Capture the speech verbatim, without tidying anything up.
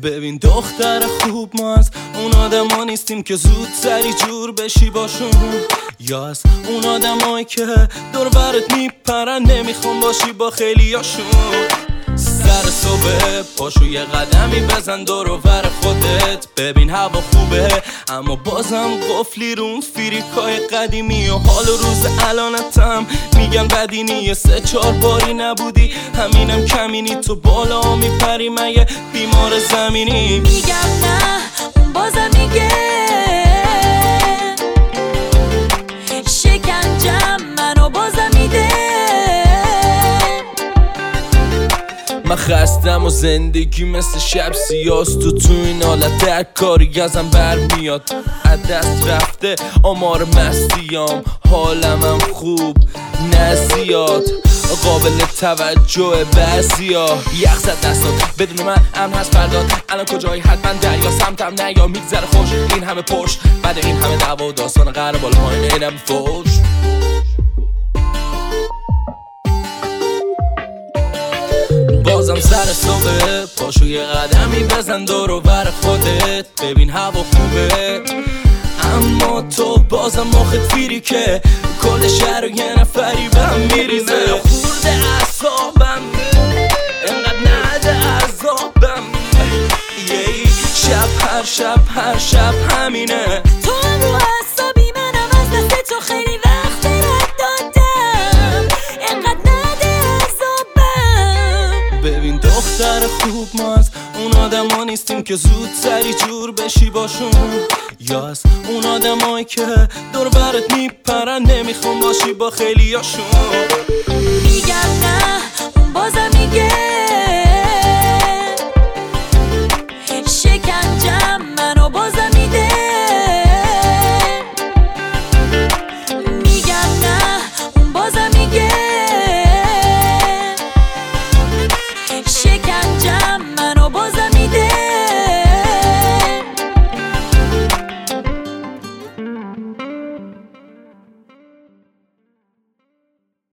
ببین دختر خوب، ما از اون آدم ها نیستیم که زود سری جور بشی باشون، یا از اون آدم هایی که دور برت میپرن نمیخوام باشی با خیلیاشون. سر صبح پاشو یه قدمی بزن دور و بر خودت، ببین هوا خوبه اما بازم قفلی رون فیریکای قدیمی و حال و روز الانتم میگن بدینی. یه سه چار باری نبودی همینم کمینی، تو بالا میپری مگه بیمار زمینی؟ میگم نه اون بازم میگه شکنجم منو بازم میده. من خستم و زندگی مثل شب سیاست، تو تو این حالت هر کاری ازم برمیاد. از دست رفته آمار مستیام، حالمم خوب نه زیاد قابل توجه بعضیا. یخ زد دستات بدون من امن هست فرداد، الان کجایی حتما دریا سمتم نیا. میگذره خوش این همه پشت بعد این همه دعوا و داستان قرار بالا پایین اینم فوش. بازم سر صبح پاشو یه قدمی بزن دور و بر خودت، ببین هوا خوبه اما تو بازم مخت فیری که کل شهر و یه نفری بهم میریزه. خورده اعصابم انقدر نده عذابم، یه شب هر شب هر شب همینه. تو هم رو اعصابی منم از دست تو خیلی وقت رد دادم، انقدر نده عذابم. ببین دختر خوب، ما از اون آدم ها نیستیم که زود سری جور بشی باشون، یا از اون آدم هایی که دور برت میپرن نمیخوام باشی با خیلیاشون. میگم نه اون بازم میگه شکنجم